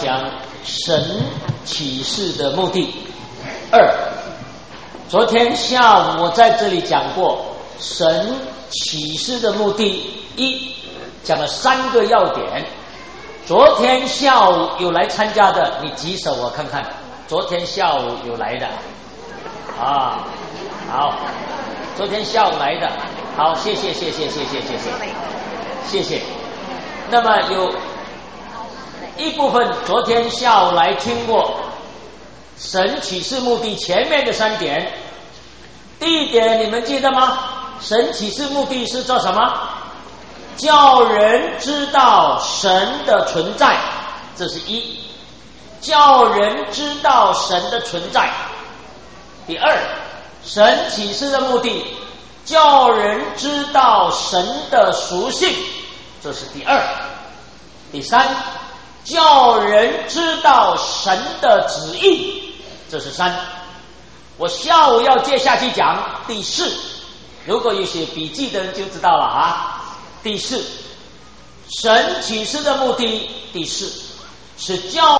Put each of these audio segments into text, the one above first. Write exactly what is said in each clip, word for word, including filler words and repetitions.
讲神启示的目的。二，昨天下午我在这里讲过神启示的目的。一，讲了三个要点。昨天下午有来参加的，你举手我看看。昨天下午有来的啊，好，昨天下午来的，好，谢谢谢谢谢谢谢谢谢谢。那么有一部分昨天下午来听过神启示目的前面的三点。第一点你们记得吗？神启示目的是做什么？叫人知道神的存在，这是一。叫人知道神的存在。第二，神启示的目的叫人知道神的属性，这是第二。第三，叫人知道神的旨意，这是三。我下午要接下去讲第四，如果有写笔记的人就知道了啊。第四，神启示的目的，第四是叫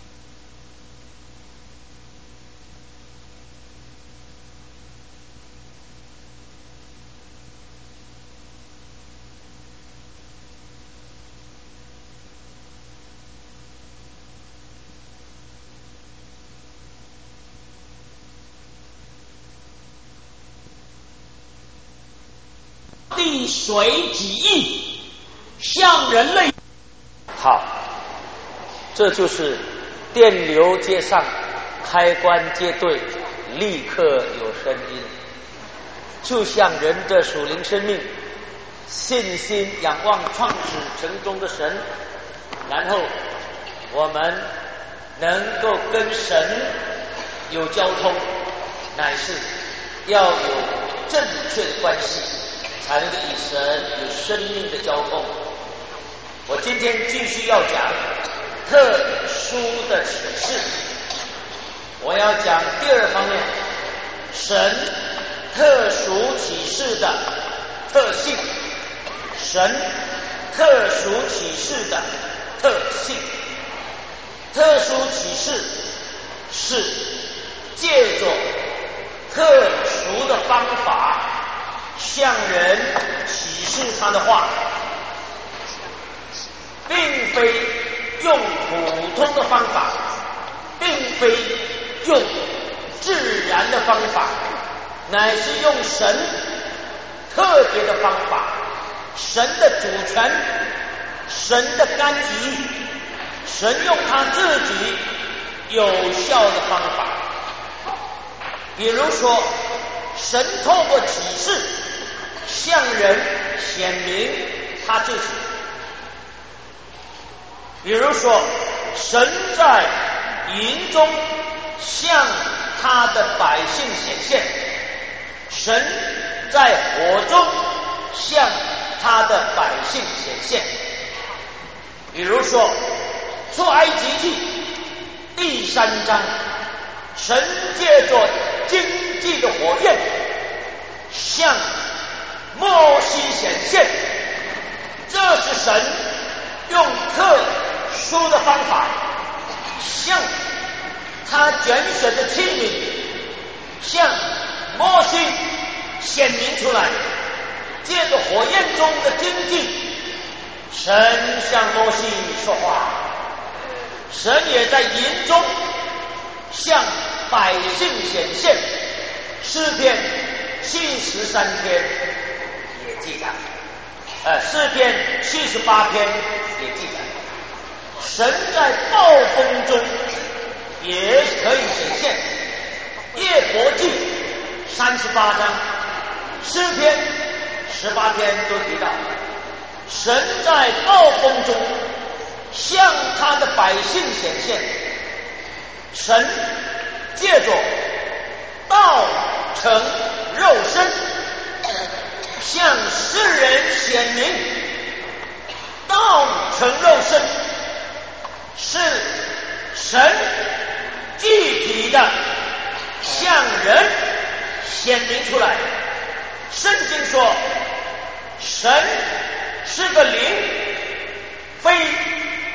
地水己意，向人类。好，这就是电流接上，开关接对，立刻有声音。就像人的属灵生命，信心仰望创始成终的神，然后我们能够跟神有交通，乃是要有正确的关系，才能够与神有生命的交通。我今天继续要讲特殊的启示，我要讲第二方面，神特殊启示的特性，神特殊启示的特性。特殊启示是借着特殊的方法向人启示他的话，并非用普通的方法，并非用自然的方法，乃是用神特别的方法，神的主权，神的干预，神用他自己有效的方法。比如说，神透过启示向人显明他自己。比如说，神在营中向他的百姓显现，神在火中向他的百姓显现。比如说，出埃及记第三章，神借着荆棘的火焰向摩西显现，这是神用特殊的方法向他拣选的器皿，向摩西显明出来。借着火焰中的荆棘，神向摩西说话，神也在营中向百姓显现。诗篇七十三篇也记载，呃，诗篇七十八篇也记载，神在暴风中也可以显现。列国记三十八章、诗篇十八篇都提到，神在暴风中向他的百姓显现。神借着道成肉身向世人显明，道成肉身是神具体的向人显明出来。圣经说，神是个灵，非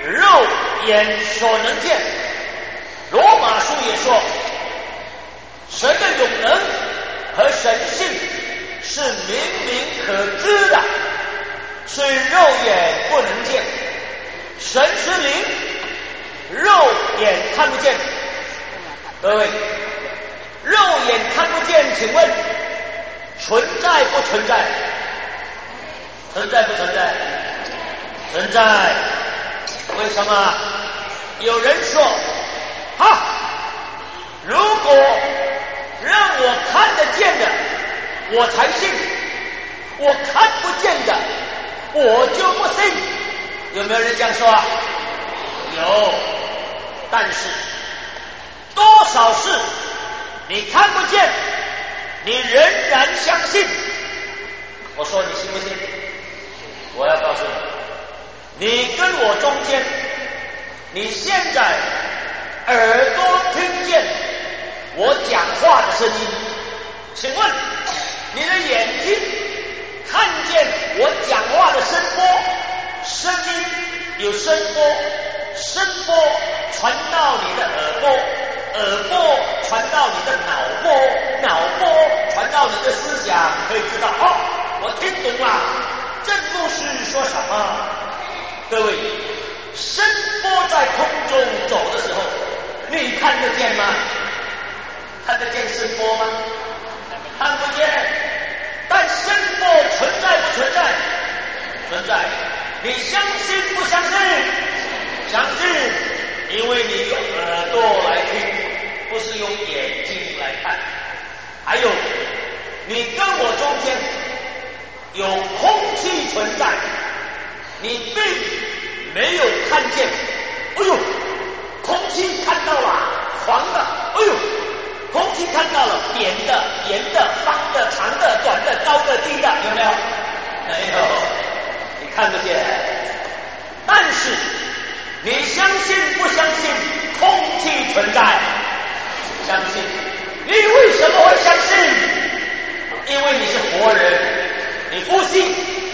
肉眼所能见。罗马书也说，神的永能和神性是明明可知的，虽肉眼不能见。神是灵，肉眼看不见。各位，肉眼看不见，请问存在不存在？存在不存在？存在。为什么？有人说，哈，如果让我看得见的，我才信；我看不见的，我就不信。有没有人这样说啊？有。但是多少事你看不见，你仍然相信。我说你信不信？我要告诉你，你跟我中间，你现在耳朵听见我讲话的声音，请问你的眼睛看见我讲话的声波，声音有声波，声波传到你的耳朵，耳波传到你的脑波，脑波传到你的思想，可以知道哦，我听懂了，这牧师说什么。各位，声波在空中走的时候，你看得见吗？看得见声波吗？看不见。但声波存在不存在？存在。你相信不相信？相信，因为你用耳朵来听，不是用眼睛来看。还有，你跟我中间有空气存在，你并没有看见。哎呦，空气看到了黄的，哎呦，空气看到了扁的、圆的、方的、长的、短的、高的、低的，有没有？没有，你看不见。但是你相信不相信空气存在？相信。你为什么会相信？因为你是活人，你呼吸。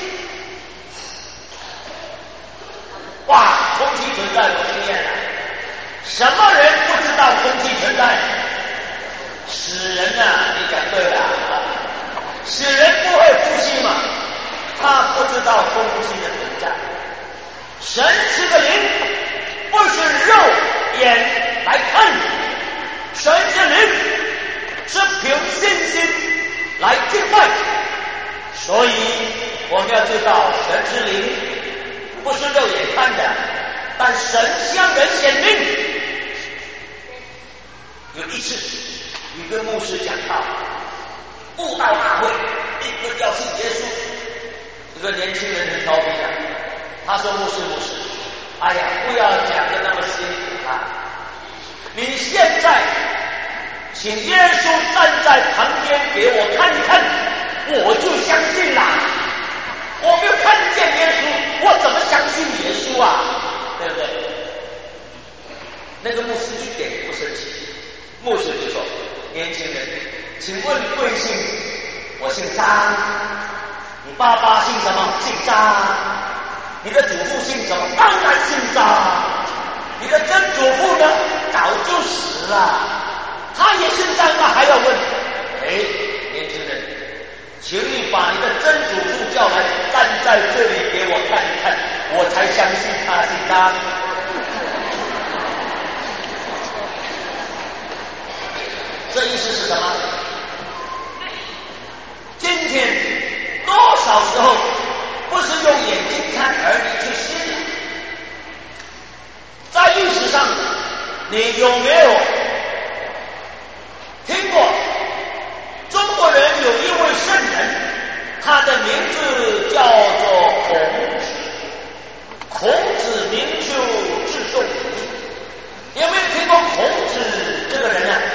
哇，空气存在有经验了。什么人不知道空气存在？死人啊，你讲对了。死人不会呼吸嘛，他不知道空气的存在。神是个灵，不是肉眼来看。神是灵，是凭信心来敬拜。所以我们要知道，神是灵，不是肉眼看的，但神向人显明。有一次，一个牧师讲道，布道大会，一个要信耶稣，一个年轻人很调皮的，他说：“牧师，牧师，哎呀，不要讲的那么辛苦啊！你现在请耶稣站在旁边给我看一看，我就相信啦。我没有看见耶稣，我怎么相信耶稣啊？对不对？”那个牧师一点也不生气，牧师就说：“年轻人，请问贵姓？我姓张。你爸爸姓什么？姓张。你的祖父姓什么？当然姓张。你的曾祖父呢？早就死了。他也姓张吗？还要问？哎，年轻人，请你把你的曾祖父叫来，站在这里给我看一看，我才相信他姓张。”这意思是什么？今天多少时候不是用眼睛看而你去信？在历史上，你有没有听过中国人有一位圣人，他的名字叫做孔子？孔子名就至重无比。有没有听过孔子这个人呢？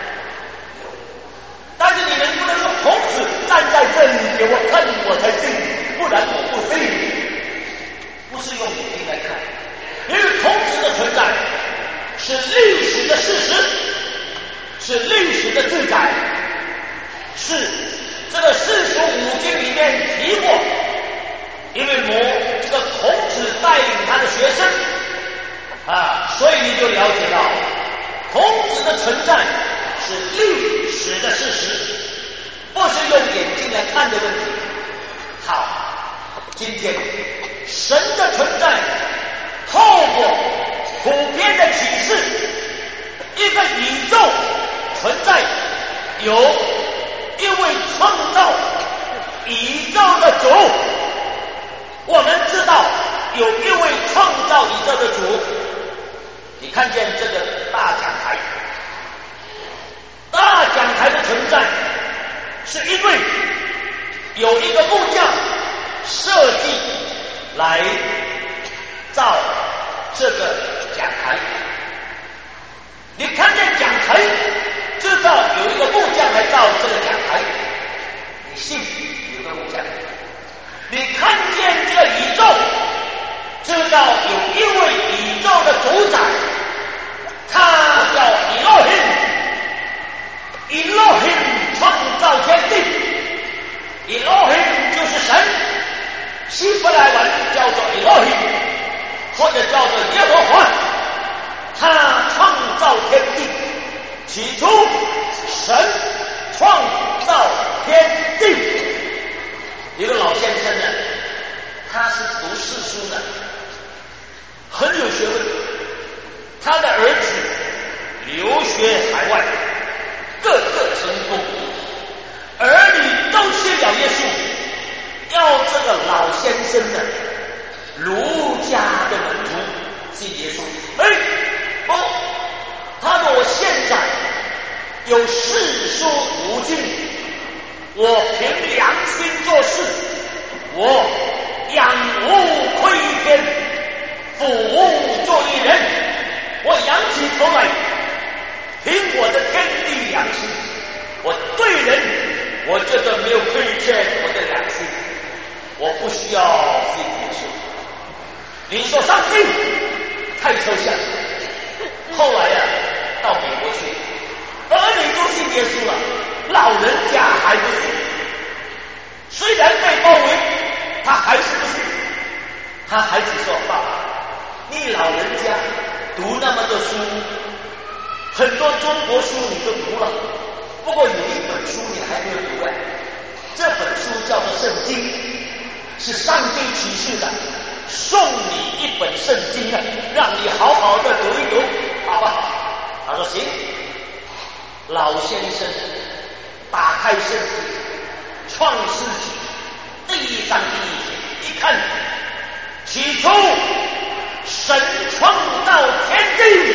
但是你能不能说孔子站在这里给我看我才信，不然我不信？不是用眼睛来看，因为孔子的存在是历史的事实，是历史的记载，是这个四书五经里面提过。因为某这个孔子带领他的学生啊，所以你就了解到孔子的存在是历史的事实，不是用眼睛来看的问题。好，今天神的存在透过普遍的启示，一个宇宙存在有一位创造宇宙的主，我们知道有一位创造宇宙的主。你看见这个大讲台，大讲台的存在是因为有一个木匠设计来造这个讲台。你看见讲台，知道有一个木匠来造这个讲台，你信有个木匠。你看见这个宇宙，知道有一位宇宙的主宰，他叫Elohim。Elohim 创造天地，Elohim 就是神，希伯来文叫做 Elohim， 或者叫做耶和华。他创造天地，起初神创造天地。一个老先生呢，他是读世书的，很有学问。他的儿子留学海外，个个成功，儿女都信了耶稣，要这个老先生呢，儒家的门徒信耶稣。哎，不，他说我现在有世书无尽，我凭良心做事，我养无亏天，俯无作义人，我仰起头来，凭我的天地良心，我对人，我觉得没有亏欠我的良心，我不需要信耶稣。你说上帝太抽象，后来呀、啊，到美国去，儿女都信耶稣了，老人家还不信。虽然被包围，他还是不信。他孩子说：“爸爸，你老人家读那么多书，很多中国书你都读了，不过有一本书你还没有读哎，这本书叫做圣经，是上帝启示的，送你一本圣经啊，让你好好的读一读，好不好？”他说：“行。”老先生打开圣经，创世纪第一章第一节，一看，起初神创造天地，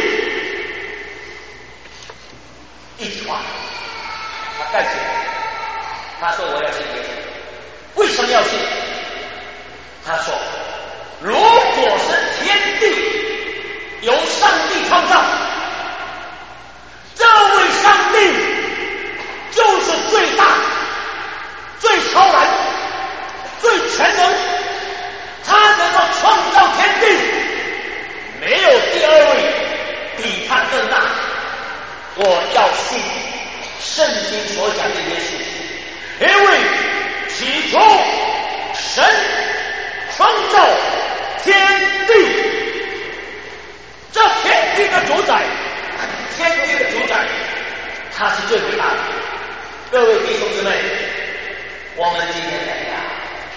一句话，他盖起来。他说：“我要信耶稣。”为什么要信？他说：“如果是天地由上帝创造，这位上帝就是最大、最超然、最全能，他能够创造天地，没有第二位比他更大。我要信圣经所讲的耶稣，因为起初神创造天地，这天地的主宰，天地的主宰，他是最伟大的。各位弟兄姊妹，我们今天来讲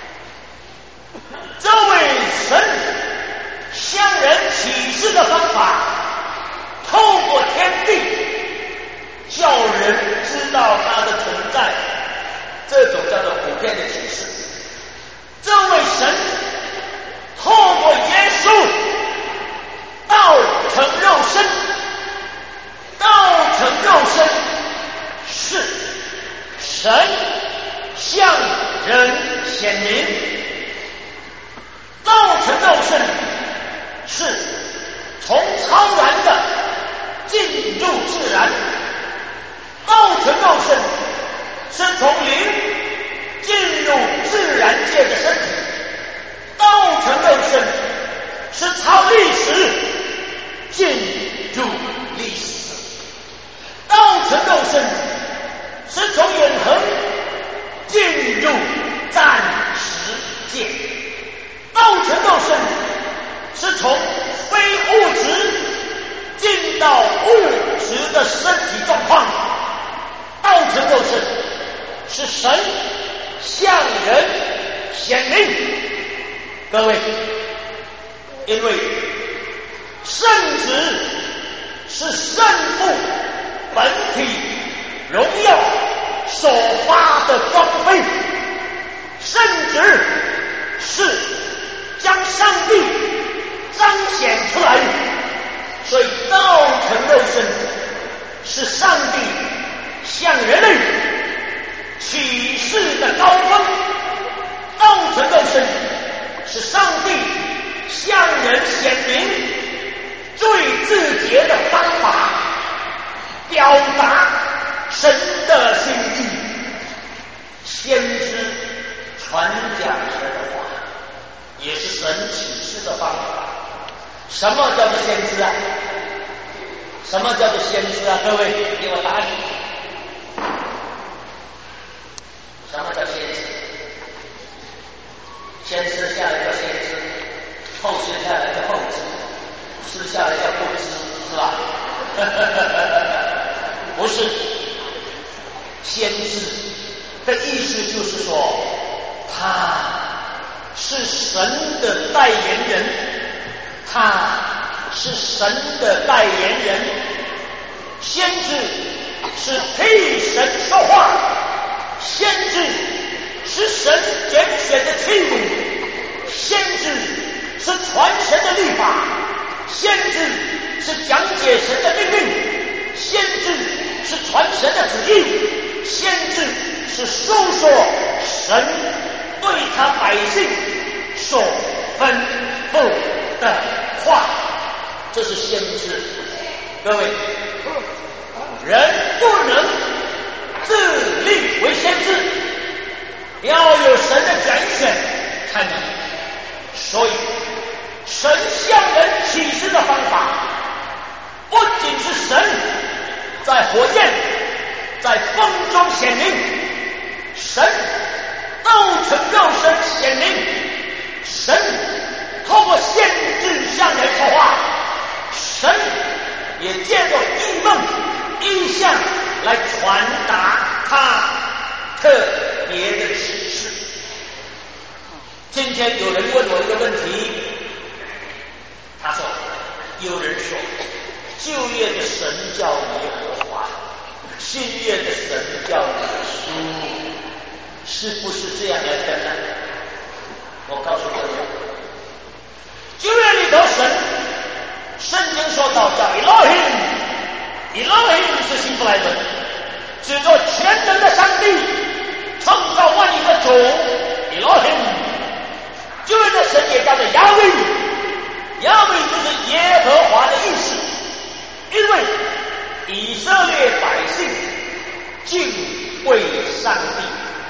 这位神向人启示的方法，透过天地叫人知道他的存在，这种叫做普遍的启示。这位神透过耶稣道成肉身，道成肉身是神向人显明，道成肉身是从超身体状况，道成肉身，是神向人显明。各位，因为圣子是圣父本体荣耀所发的光辉，圣子是将上帝彰显出来，所以道成肉身是上帝向人类启示的高峰，道成肉身是上帝向人显明最直接的方法，表达神的心意。先知传讲神的话，也是神启示的方法。什么叫做先知啊？什么叫做先知啊？各位，给我答题。什么叫先知？先知下来叫先知，后知下来叫后知，知下来叫不知，是吧？不是，先知的意思就是说，他是神的代言人，他是神的代言人。先知是替神说话，先知是神拣选的器皿，先知是传神的律法，先知是讲解神的命令，先知是传神的旨意，先知是诉说神对他百姓所吩咐的话，这是先知。各位，人不能自立为先知，要有神的拣选才能。所以神向人启示的方法，不仅是神在火箭在风中显明，神道成肉身显明，神透过先知向人说话，神也借着异梦异象来传达他特别的启示。今天有人问我一个问题，他说，有人说旧约的神叫耶和华，新约的神叫耶稣，是不是这样来分呢？我告诉各位，旧约里头神，圣经说到叫 Elohim， Elohim 是希伯来文，指着全能的上帝，创造万有的主 Elohim。旧约的神也叫做亚威，亚威就是耶和华的意思，因为以色列百姓敬畏上帝，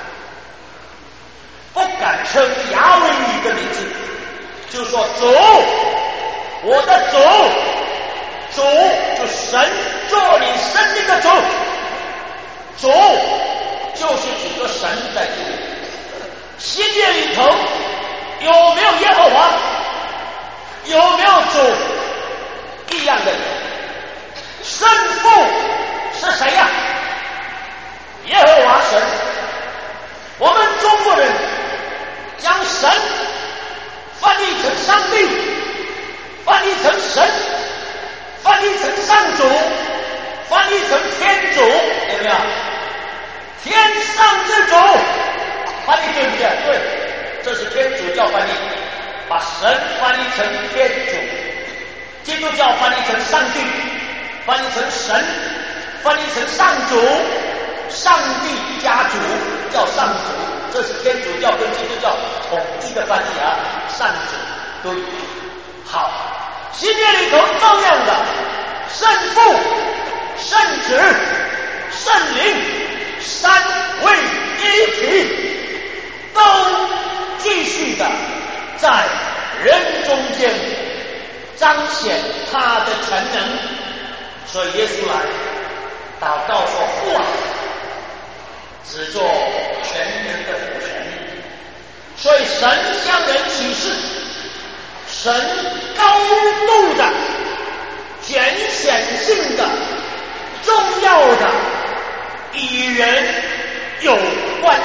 不敢称亚威的名字，就说主，我的主，主就神做你生命的主，主就是指着神在这里。新约里头有没有耶和华？有没有主？一样的。圣父是谁呀？耶和华神。我们中国人将神翻译成上帝，翻译成神，翻译成上主，翻译成天主，有没有？天上之主，翻译对不对？对，这是天主教翻译，把神翻译成天主，基督教翻译成上帝，翻译成神，翻译成上主，上帝家族叫上主，这是天主教跟基督教统一的翻译啊，上主对。好，新约里头同样的，圣父、圣子、圣灵三位一体，都继续的在人中间彰显他的全能。所以耶稣来祷告说，父啊，只做全能的父神。所以神向人启示，神高度的、拣选性的、重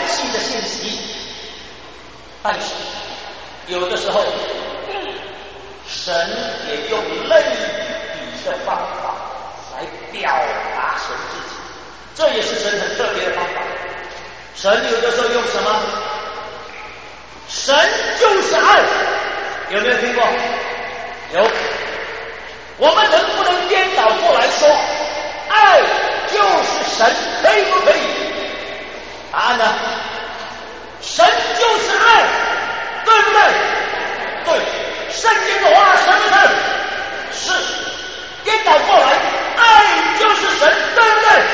系的信息，但是有的时候神也用类比的方法来表达神自己，这也是神很特别的方法。神有的时候用什么？神就是爱，有没有听过？有。我们能不能颠倒过来说，爱就是神，可以不可以？答案呢？神就是爱，对不对？对。圣经的话是不是？是。颠倒过来，爱就是神，对不对？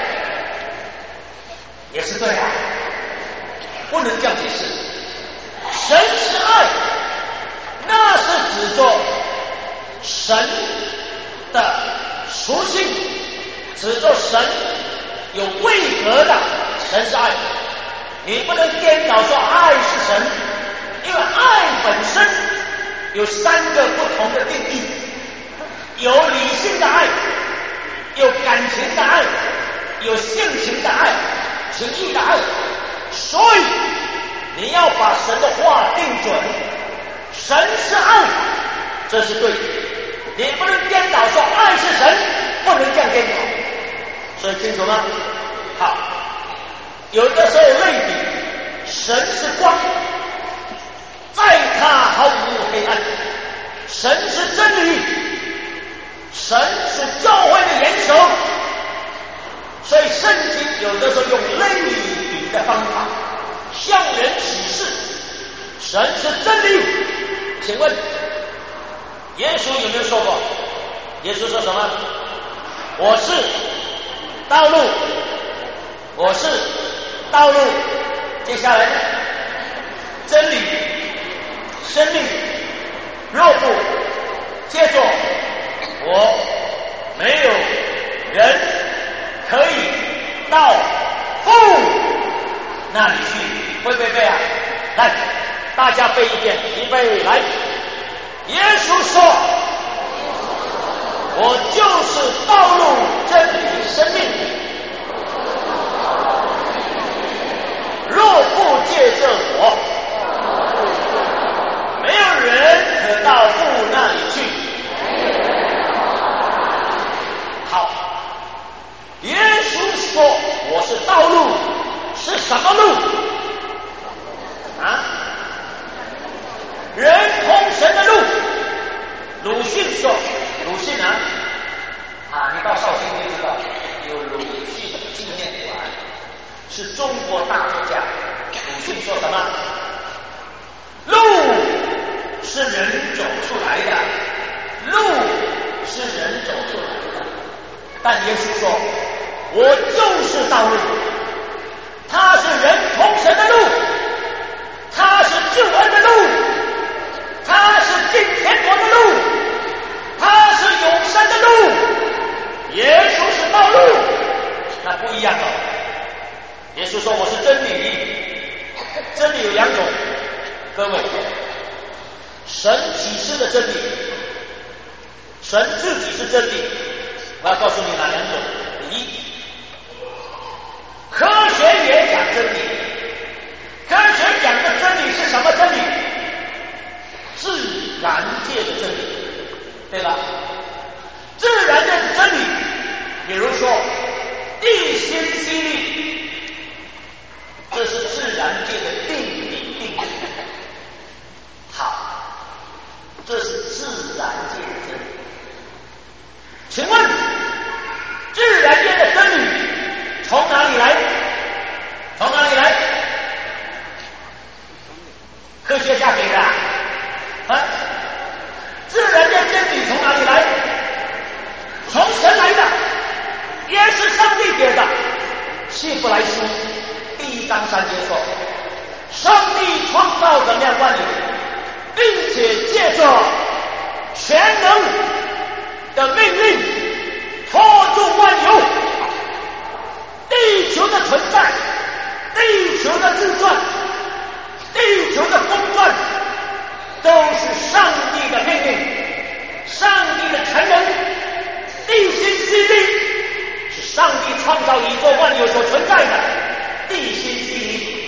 也是对啊，不能这样解释。神是爱，那是指着神的属性，指着神有位格的，神是爱。你不能颠倒说爱是神，因为爱本身有三个不同的定义，有理性的爱，有感情的爱，有性情的爱，情义的爱。所以你要把神的话定准，神是爱，这是对的。你不能颠倒说爱是神，不能这样颠倒。所以清楚吗？好，有的时候类比，神是光，在他毫无黑暗；神是真理，神是教会的元首。所以圣经有的时候用类比的方法向人启示神是真理。请问耶稣有没有说过？耶稣说什么？我是道路，我是道路。接下来呢？真理、生命。若不借着我，没有人可以到父那里去。会不会背啊？来，大家背一遍，预备来。耶稣说，我就是道路、真理、生命，若不借着我，没有人可到父那里去。好，耶稣说我是道路，是什么路啊？人通神的路。鲁迅说，鲁迅啊，啊，你到绍兴就知道有鲁迅纪念馆，是中国大作家。鲁迅说什么？路是人走出来的，路是人走出来的。但耶稣说，我就是道路，他是人通神的路，他是救恩的路，他是进天国的路，他是永生的路。耶稣是道路，那不一样了。耶稣说我是真理，真理有两种，各位，神启示的真理，神自己是真理。我要告诉你哪两种？第一，科学也讲真理。科学讲的真理是什么真理？自然界的真理，对吧？自然界的真理，比如说地心吸力，这是自然界的定理定律。好，这是自然界的真理。请问自然界的真理从哪里来？从哪里来？科学家给的啊？自然界真理从哪里来？从神来的，也是上帝给的。希伯来书第一章三节说，上帝创造怎么样万有，并且借着全能的命令拖住万有。地球的存在，地球的自转，地球的公转，都是上帝的命令，上帝的全能。地心吸力是上帝创造宇宙万有所存在的，地心吸力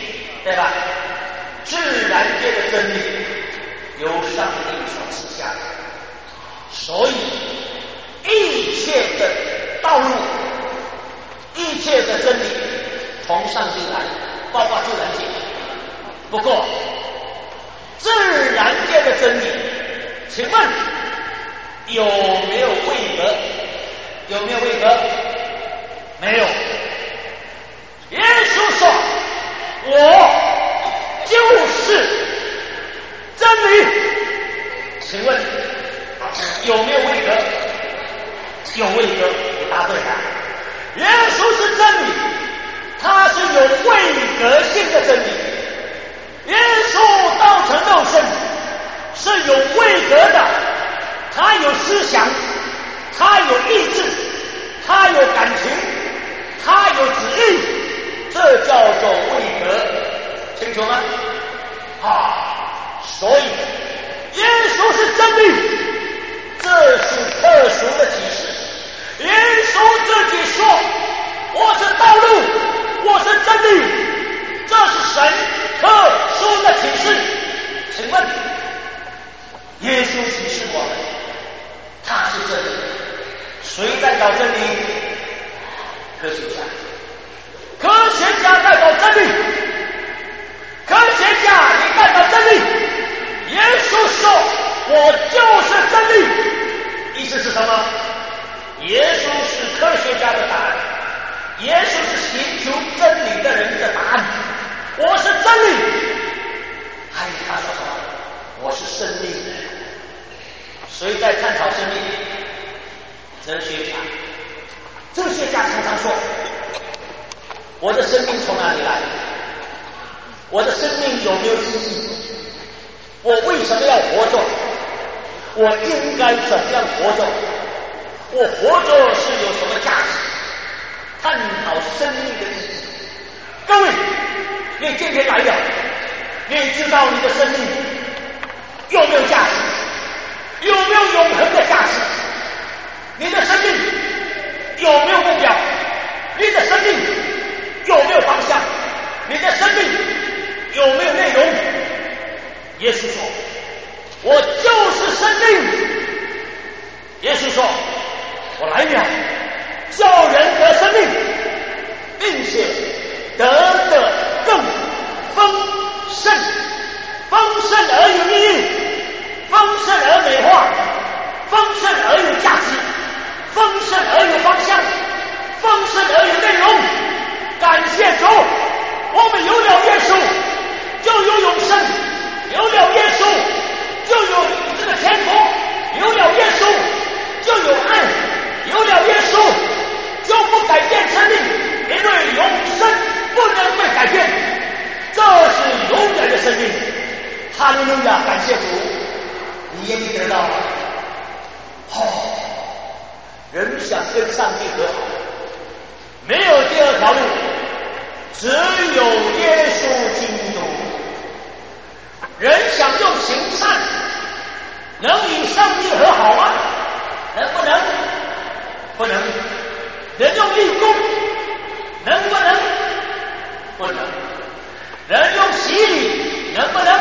界的真理由上帝所赐下的，所以一切的道路，一切的真理从上帝来，包括自然界。不过自然界的真理，请问有没有位格？有没有位格？没有。耶稣说：“我就是真理。”请问有没有位格？有位格，你答对了。耶稣是真理，他是有位格性的真理。耶稣道成肉身是有位格的，他有思想，他有意志，他有感情，他有旨意，这叫做位格，清楚吗？啊，所以耶稣是真理，这是特殊的启示。耶稣自己说：“我是道路，我是真理。”这是神特殊的启示。请问，耶稣启示我们，他是真理。谁在搞真理？科学家。科学家在搞真理。科学家，你代表真理。耶稣说：“我就是真理。”意思是什么？耶稣是科学家的答案，耶稣是寻求真理的人的答案。我是真理。还有他说什么？我是生命。谁在探讨生命？哲学家。哲学家常常说：“我的生命从哪里来？我的生命有没有意义？我为什么要活着？我应该怎么样活着？我活着是有什么价值？”探讨生命的意义。各位，你今天来了，你知道你的生命有没有价值？有没有永恒的价值？你的生命有没有目标？你的生命有没有方向？你的生命有没有内容？耶稣说：“我就是生命。”耶稣说：“我来了，叫人得生命，并且得的更丰盛，丰盛而有意义，丰盛而美化，丰盛而有价值，丰盛而有方向，丰盛而有内容。”感谢主，我们有了耶稣就有永生，有了耶稣就有这个天国，有了耶稣就有爱，有了耶稣就不改变生命，因为永生不能被改变，这是永远的生命。哈利路亚，感谢主，你愿意得到吗？哦，人想跟上帝和好，没有第二条路，只有耶稣基督。人想用行善能与上帝和好吗？能不能？不能。人用立功能不能？不能。人用洗礼能不能？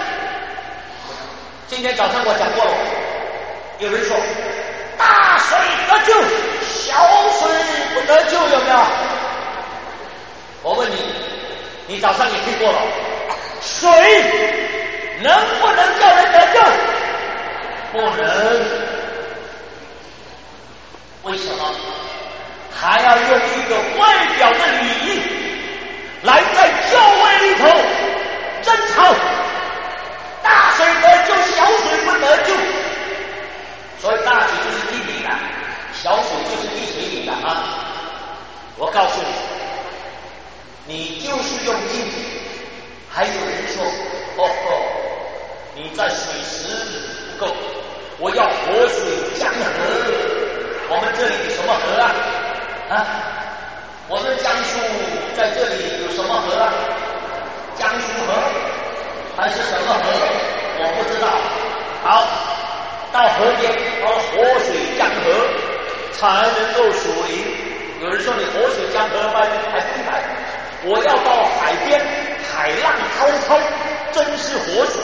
今天早上我讲过了，有人说大水得救，小水不得救，有没有？我问你，你早上也听过了，水能不能叫人得救？不能。为什么？还要用一个外表的礼仪来在教会里头争吵，大水得救，小水不得救。所以大水就是地理的，小水就是地水里的啊！我告诉你，你就是用地理。还有人说：“哦哦，你在水池不够，我要活水江河。”我们这里有什么河啊？啊，我们江苏在这里有什么河啊？江苏河还是什么河？我不知道。好，到河边要活水江河才能够属灵。有人说你活水江河吗？还不明白。我要到海边，海浪滔滔，真是活水。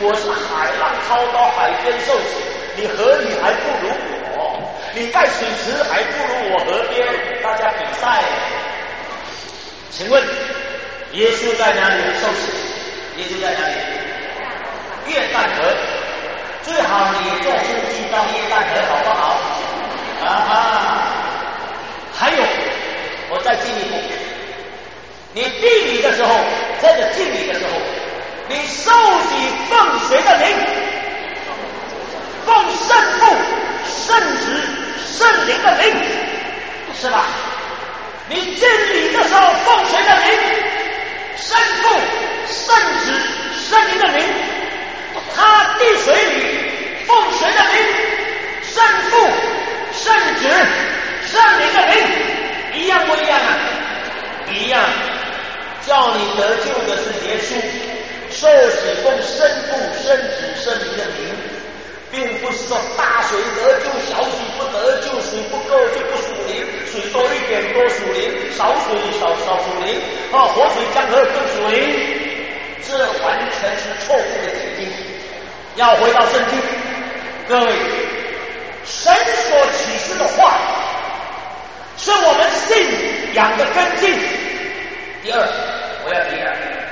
我是海浪滔滔，海边受洗，你河里还不如我，你盖水池还不如我河边，大家比赛。请问耶稣在哪里受洗？耶稣在哪里？约旦河。最好你坐飞机到约旦河好不好？啊哈！还有，我再进一步，你地理的时候或者敬礼的时候，你受洗奉谁的名？奉圣父、圣子、圣灵的名，是吧？你敬礼的时候奉谁的名？圣父、圣子、圣灵的名。他滴水里奉谁的名？圣父、圣子、圣灵的名，一样不一样啊？一样。叫你得救的是耶稣，受洗奉圣父、圣子、圣灵的名，并不是说大水得救，小水不得救，水不够就不属灵，水多一点多属灵，少水少少属灵，啊，活水江河更属灵。这完全是错误的解经。要回到圣经，各位，神所启示的话是我们信仰的根基。第二，我要提的，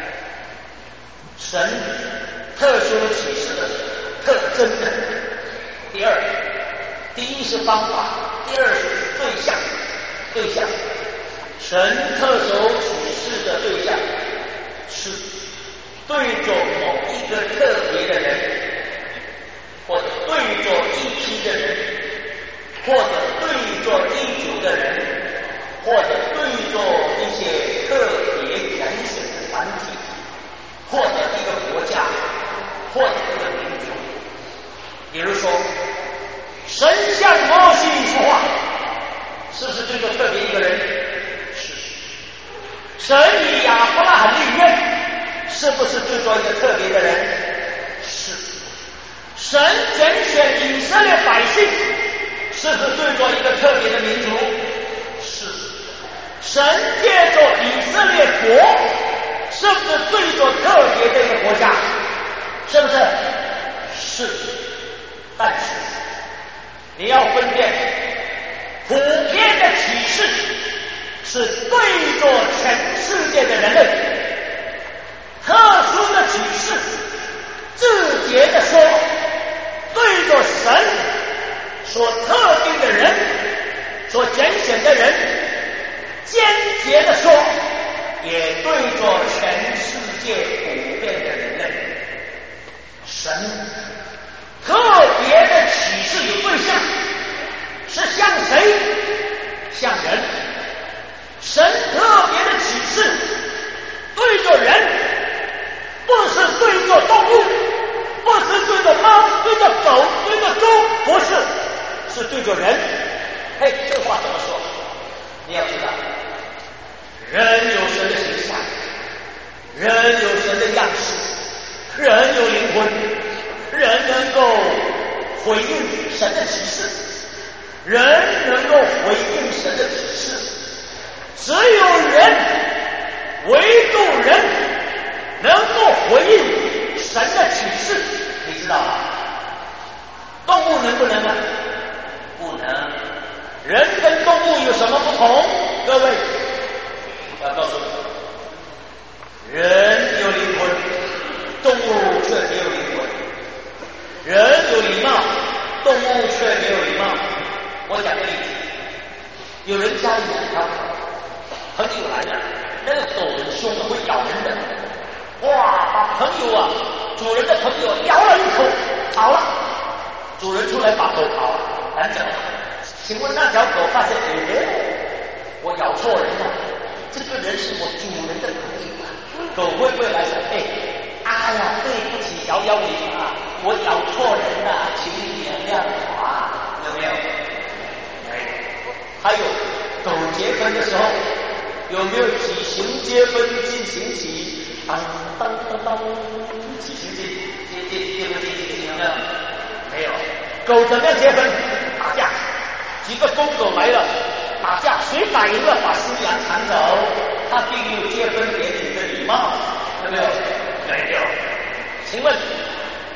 神特殊的启示的特征的。第二，第一是方法，第二是对象。对象，神特殊启示的对象是对着某一个特别的人，或者对着一批的人，或者对着一组的人，或者对着一些特别人选的团体，或者一个国家，或者一个民族。比如说，神向摩西说话，是不是对着特别一个人？是。神以亚伯拉罕立约，是不是对着一个特别的人？是。神拣选以色列百姓，是不是对着一个特别的民族？是。神借着以色列国，是不是对着特别的一个国家？是不是？是。但是你要分辨，普遍的启示是对着全世界的人类，特殊的启示自觉的说，对着神所特定的人，所拣选的人，坚决的说，也对着全世界普遍的人类。神特别的启示有对象，是向谁？向人。神特别的启示对着人，不是对着动物，不是对着猫，对着狗，对着猪，不是，是对着人。嘿，这话怎么说？你要知道，人有神的形象，人有神的样式，人有灵魂，人能够回应神的启示，人能够回应神的启示，只有人，唯独人能够回应神的启示，你知道吗？动物能不能啊？不能。人跟动物有什么不同？各位，我要告诉你，人有灵魂，动物却没有灵魂。人有礼貌，动物却没有礼貌。我讲个例子，有人家里养它，朋友来了，那个狗很凶的，会咬人的。哇，把朋友啊，主人的朋友咬了一口，跑了。主人出来把狗跑了，赶走了。请问那条狗发现，哎，我咬错人了，这个人是我主人的朋友啊。狗会不会来说，哎，哎呀，对不起，摇摇尾巴，我咬错人了，请你原谅我啊，有没有？没有。还有狗结婚的时候，有没有几行结婚进行曲？当当当当，几行进结结结婚进行曲有没有？没有。狗怎么样结婚？打架，几个公狗来了，打架，谁打赢了把新娘抢走，他并没有结婚典礼的礼貌，有没有？没有。请问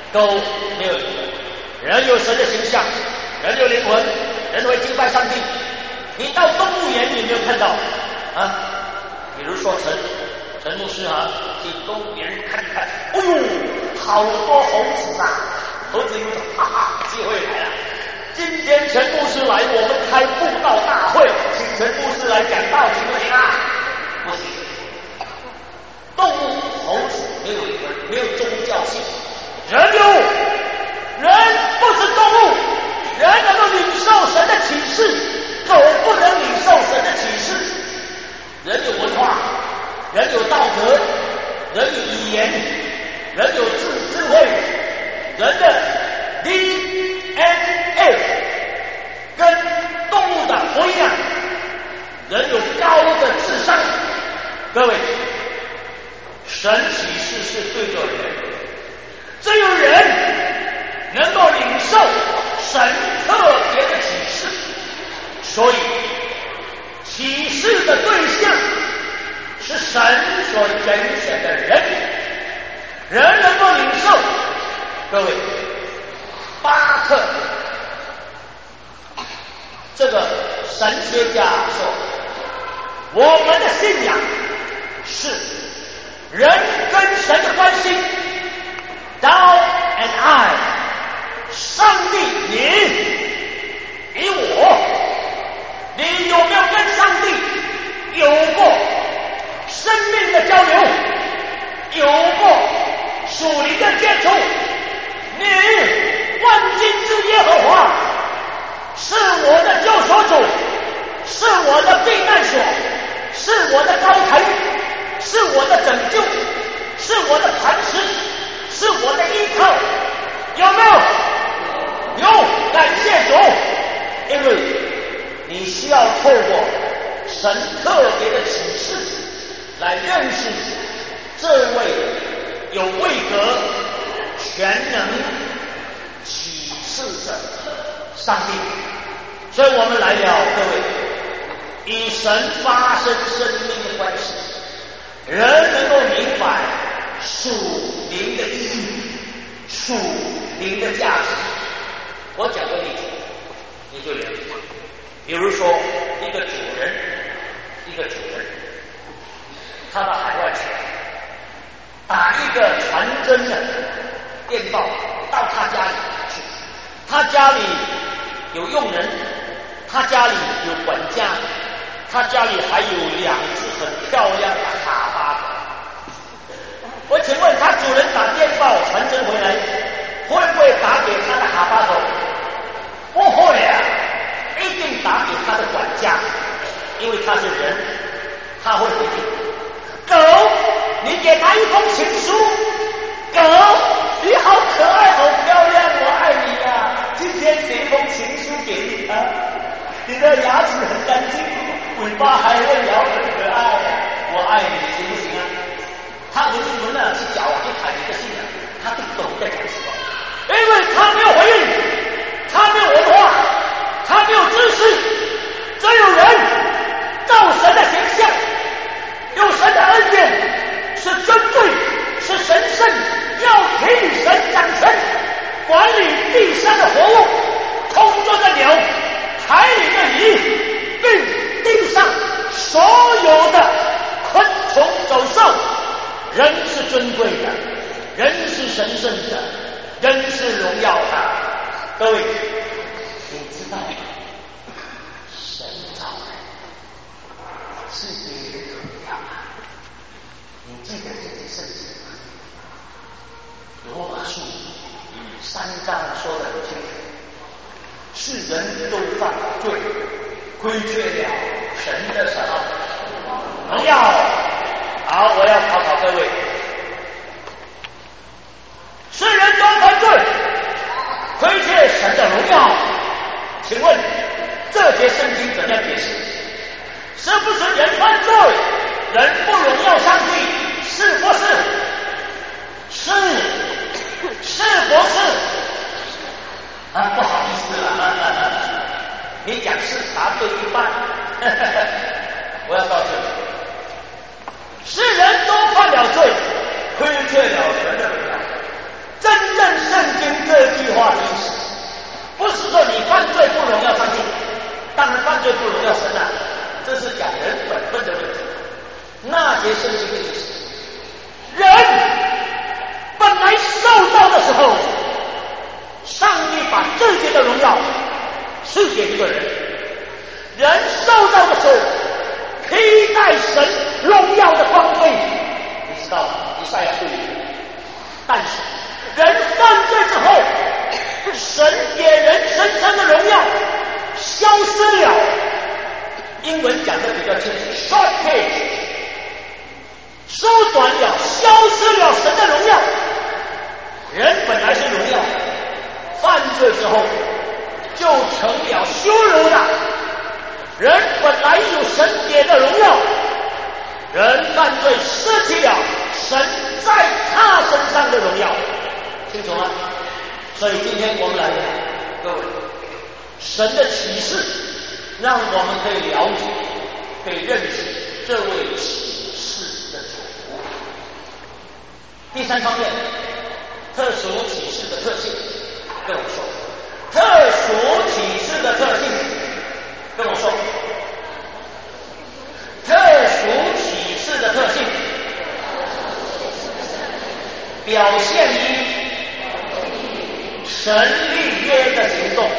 狗没有灵魂，人有神的形象，人有灵魂，人会敬拜上帝。你到动物园你有没有看到啊？比如说陈陈牧师啊，去动物园看一看，哎呦，好多猴子啊！猴子一说，哈哈，机会来了。今天陈牧师来，我们开布道大会，请陈牧师来讲道，行不行啊？不行。动物猴子没有灵魂，没有宗教性。人有，人不是动物，人能够领受神的启示，狗不能领受神的启示。人有文化，人有道德，人有语言，人有智智慧，人的 D N A 跟动物的不一样，人有高的智商。各位，神启示是对着人，只有人能够领受神特别的启示，所以启示的对象是神所拣选的人，人能够领受。各位，巴特这个神学家说，我们的信仰是人跟神的关系 ，Thou and I， 上帝你与我，你有没有跟上帝有过生命的交流，有过属灵的接触？你万军之耶和华是我的救赎主，是我的避难所，是我的高台，是我的拯救，是我的磐石，是我的依靠。有没有？有，感谢主，因为你需要透过神特别的启示来认识这位有位格、全能启示者上帝。所以我们来了，各位，与神发生生命的关系，人能够明白属灵的意义，属灵的价值。我讲个例子，你就了解。比如说，一个主人，一个主人，他到海外去，打一个传真的电报到他家里去，他家里有佣人，他家里有管家，他家里还有两只很漂亮的哈巴狗。我请问他主人打电报传真回来，会不会打给他的哈巴狗？不会啊，一定打给他的管家，因为他是人，他会回应。狗，你给他一封情书。狗，你好可爱，好漂亮，我爱你呀、啊！今天写一封情书给你啊！你的牙齿很干净，尾巴还会摇，很可爱，我爱你，行不行啊？他闻一闻了，是脚啊，一看你的信啊，他不懂在讲什么，因为他没有回应，他没有文化，他没有知识，只有人造神的形象，有神的恩典，是尊贵，是神圣，要替神掌权，管理地上的活物，空中的鸟，海里的鱼，并地上所有的昆虫走兽。人是尊贵的，人是神圣的，人是荣耀的。各位，你知道神造人是给人荣耀啊！你记得这件圣经吗？罗马书三章说得很清楚，世人都犯罪，亏缺了神的什么荣耀。好，我要考考各位，世人都犯罪，亏缺神的荣耀。请问这节圣经怎样解释？是不是人犯罪，人不荣耀上帝？是不是？是，是不是？啊，不好意思了，你讲是答对一半。我要告诉你，世人都犯了罪，亏缺了神的荣耀。 真正圣经这句话的意思，不是说你犯罪不荣耀上帝，当然犯罪不荣耀神啊，这是讲人本分的问题。那节圣经的意思，人本来受造的时候，上帝把这些的荣耀赐给一个人，人受造的时候披戴神荣耀的光辉，你知道吗？以赛亚书里，但是人犯罪之后，神给人身上的荣耀消失了。英文讲的比较清楚 ，shortage， 缩短了，消失了神的荣耀。人本来是荣耀，犯罪之后就成了羞辱的。人本来有神给的荣耀，人犯罪失去了神在他身上的荣耀，清楚吗？所以今天我们来看，各位，神的启示让我们可以了解，可以认识这位启示的主。第三方面，特殊启示的特性，跟我说，特殊启示的特性，跟我说，特殊启示的特性，表现于神立约的行动。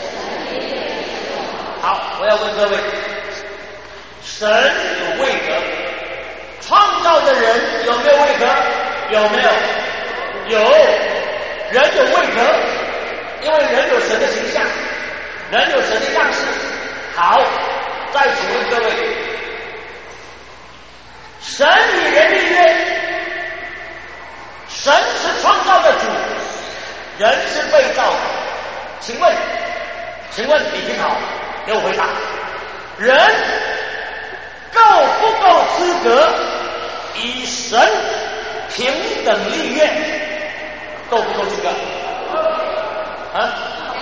好，我要问各位，神有位格，创造的人有没有位格？有没有？有。人有位格，因为人有神的形象，人有神的样式。好，再请问各位，神与人立约，神是创造的主，人是被造的。请问，请问你听好，给我回答，人够不够资格与神平等立约？够不够资格？啊？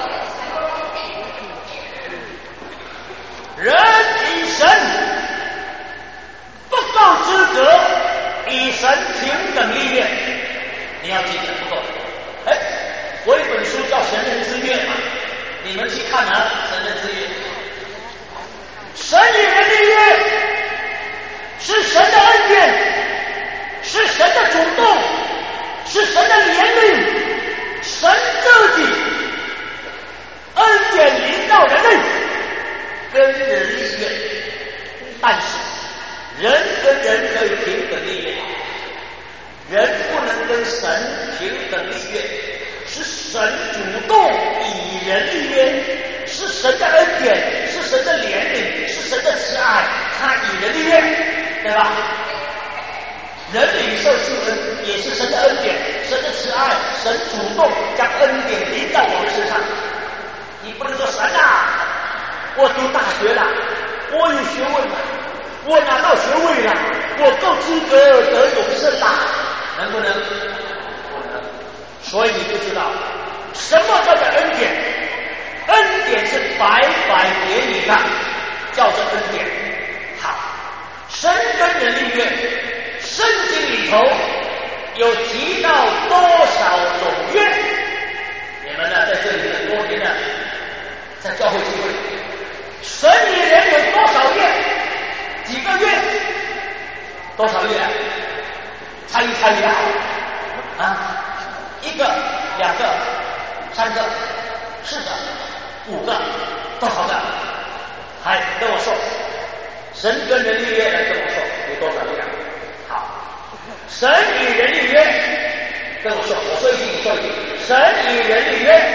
人与神不够资格与神平等立约，你要记得不够。哎，我有一本书叫《神人之约》嘛，你们去看啊，《神人之约》。神与人立约是神的恩典，是神的主动，是神的怜悯，神自己恩典临到人类，跟人立约。但是人跟人可以平等立约，人不能跟神平等立约，是神主动以人立约，是神的恩典，是神的怜悯，是神的慈爱，他以人立约，对吧？人领受救恩也是神的恩典，神的慈爱，神主动将恩典临到我们身上。你不能说神啊，我读大学了，我有学问了，我拿到学位了，我够资格得永生啦，能不能？不能。所以你就知道什么叫做恩典？恩典是白白给你的，叫做恩典。好，神跟人立约，圣经里头有提到多少种约？你们呢，在这里很多年了，在教会聚会，神与人有多少约？几个月？多少月？猜一猜也好啊，一个、两个、三个、四个、五个，多少个？还跟我说，神跟人立约，来跟我说有多少约？好，神与人立约，跟我说，我说一句你说一句，神与人立约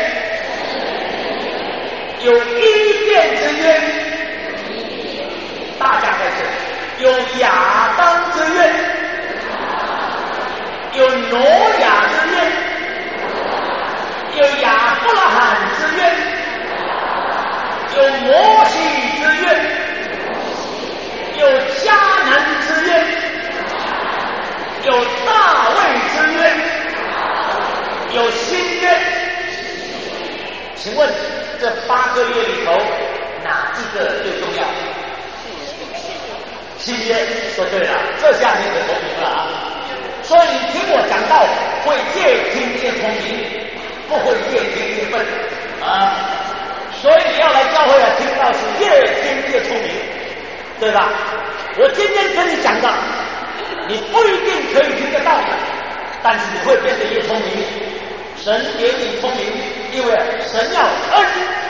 有伊甸之约，大家在这里。有亚当之约，有挪亚之约，有亚伯拉罕之约，有摩西之约，有迦南之约，有大卫之约，有新约。请问这八个月里头，哪一个最重要？新约，说对了，这下你可公平了啊！所所以你听我讲道，会越听越聪明，不会越听越笨啊。所以你要来教会啊，听到是越听越聪明，对吧？我今天跟你讲的，你不一定可以听得到的，但是你会变得越聪明。神给你聪明，因为神要恩